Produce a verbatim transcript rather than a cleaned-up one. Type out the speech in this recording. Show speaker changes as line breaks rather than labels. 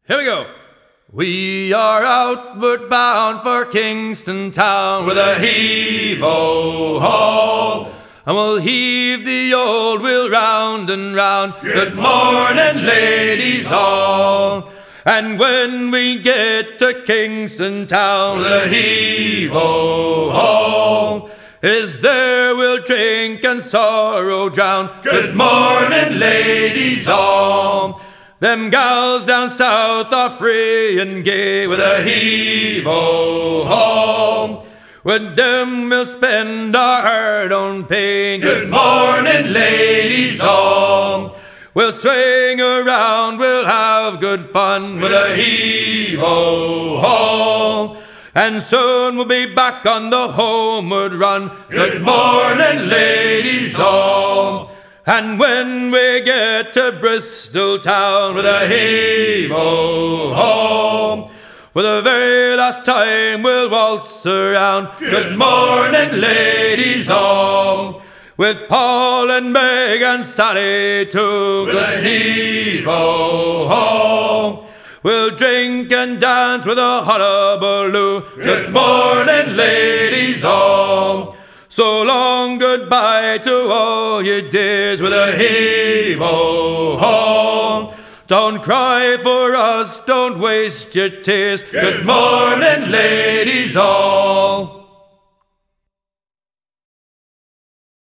Here we go. We are outward bound for Kingston town with a heave-o-ho, and we'll heave the old wheel round and round. Good morning, ladies all. And when we get to Kingston town with a heave-o-ho, is there we'll drink and sorrow drown. Good morning, ladies all. Them gals down south are free and gay with a heave-o-ho. With them we'll spend our hard-earned pay. Good morning, ladies all. We'll swing around, we'll have good fun with a heave-o-ho. And soon we'll be back on the homeward run. Good morning, ladies all. And when we get to Bristol town with a heave-o-ho, for the very last time we'll waltz around. Good morning, ladies all. With Paul and Meg and Sally too. With a heave-o-ho, we'll drink and dance with a hullabaloo. Good morning, ladies all. So long goodbye to all your dears with a heave-o-ho. Don't cry for us, don't waste your tears. Good morning, ladies all.